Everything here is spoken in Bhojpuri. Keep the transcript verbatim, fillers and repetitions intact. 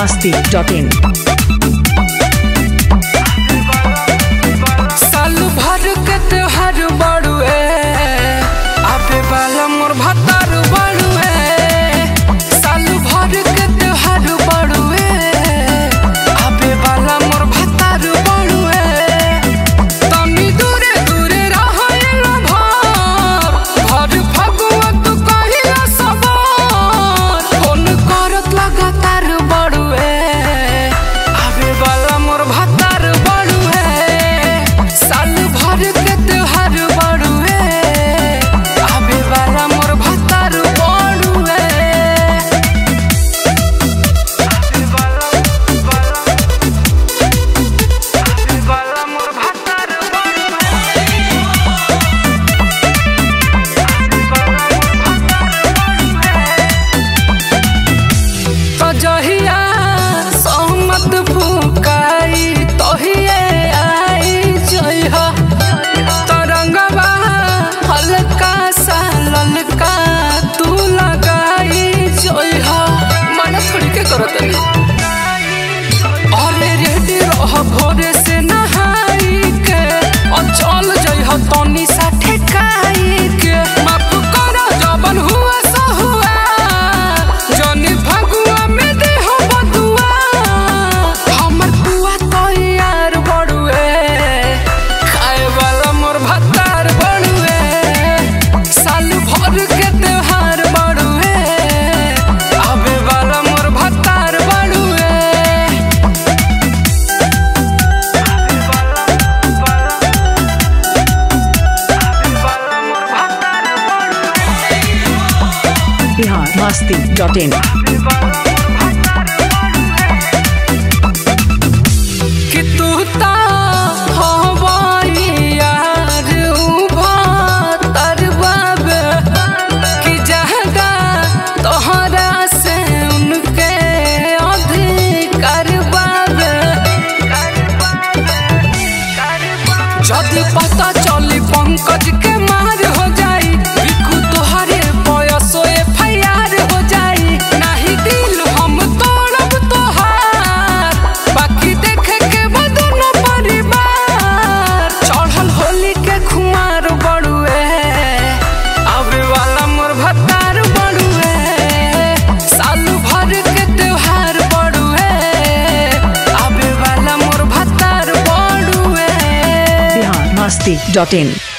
masti dot in. साल भर के त्योहार बड़ुए आबे वाला मोर भतार बड़ुए। साल भर के त्योहार बड़ुए आबे वाला मोर भतार बड़ुए। तनी दूरे दूरे रहेला भर भर फगुआ तू कहिला सबर फोन करत लगातार बड़ुए आबे वाला मोर भतार बड़ुए। साल भर के त्योहार बड़ुए आबे वाला मोर भतार बड़ुए। आबे वाला आबे वाला मोर भतार तो जहिया सहमत फुकाई तोहिए आई जइहा। तरंगवा हल्का सा ललका तू लगाई जइहा। मन थोड़ी के करत अरे रेडी रह भोरे से नहाई के और चल जइहा तनी सा ठेकाई के। माफ कर जबन हुआ सो हुआ जनी फगुआ में देह बदुआ। हमर बुआ तैयार बड़ुए खाए वाला मोर भतार बड़ुए। साल भर के त्योहार बड़ुए आबे वाला मोर भतार बड़ुए। आबे वाला आबे वाला मोर भतार बड़ुए। Bihar masti dot in. कि तू ता हवाई यार उभातर बाबे कि जहगा तोहरा से उनके अधिकार बाबे। जदि पता चली पंकज के मार हो जाई बिकू तोहरे बयसो एफ आई आर हो जाई। नाही दिल हम तोड़ब तोहार बाकी देखे के बदनो परिवार। चढ़ल होली के खुमार बड़ुए आबे वाला मोर भतार बड़ुए। साल भर के त्योहार बड़ुए आबे वाला मोर भतार बड़ुए। Bihar masti dot in.